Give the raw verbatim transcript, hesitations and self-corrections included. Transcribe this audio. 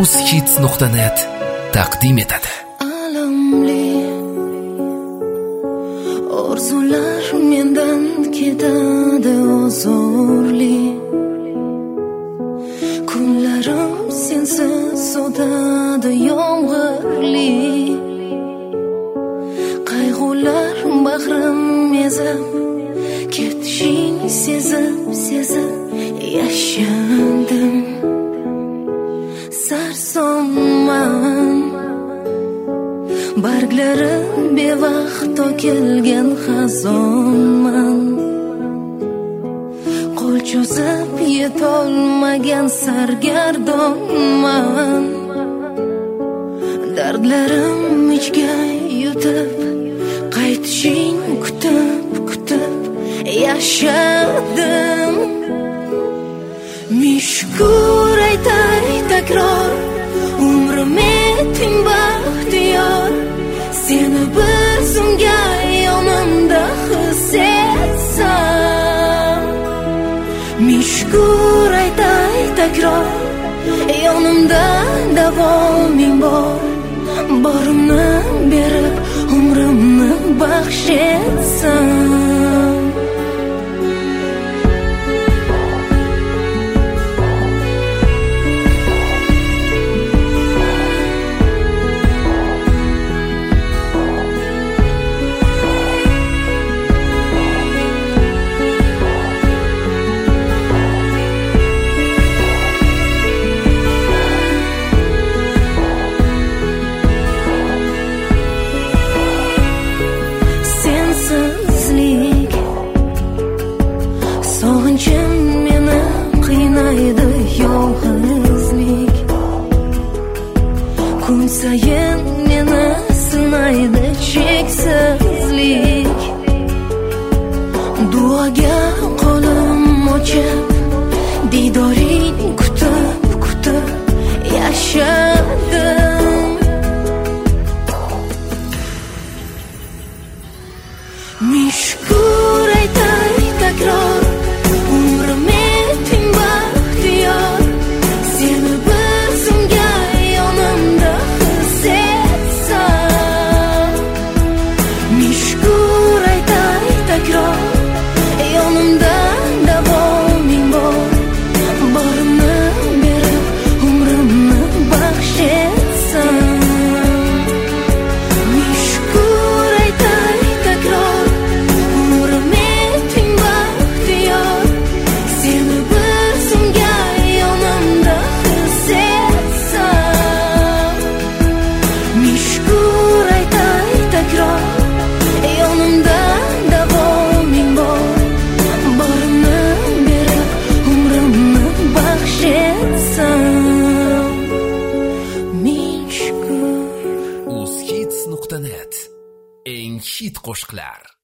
uzhits nuqta net taqdim etadi. Alamli orzular mendan ketadi ozorli, kunlarim sensiz sotadi yomg'irli, qayg'ular bag'rim ezib, ketishing sezib sezib yashadim. Sarsonman, barglari bevaqt to'kilgan xazonman, qo'l cho'zib yetolmagan sargardonman. Dardlarim ichga yutib, qaytishing kutib kutib yashadim. Mishkur aytay takror, umrim etding baxtiyor, seni bir zumga yonimda his etsam. Mishkur aytay takror, yonimda davoming bor, borimni berib umrimni baxsh etsam. Sog'inchim meni qiynaydi yolg'izlik, kun sayin meni sinaydi cheksizlik. Duoga qo'lim ochib, didoring kutib kutib yashadim. Mishkur aytay takror, umrim etding baxtiyor, seni bir zumga yonimda his etsam. Mishkur aytay takror, yonimda davoming bor, borimni berib umrimni baxsh etsam. Mishkur aytay takror, umrim etding baxtiyor, seni bir zumga yonimda his etsam. Mishkur aytay takror, yonimda davoming bor, borimni berib umrimni baxsh etsam. Mishkur uzhits nuqta net eng hit qo'shiqlar.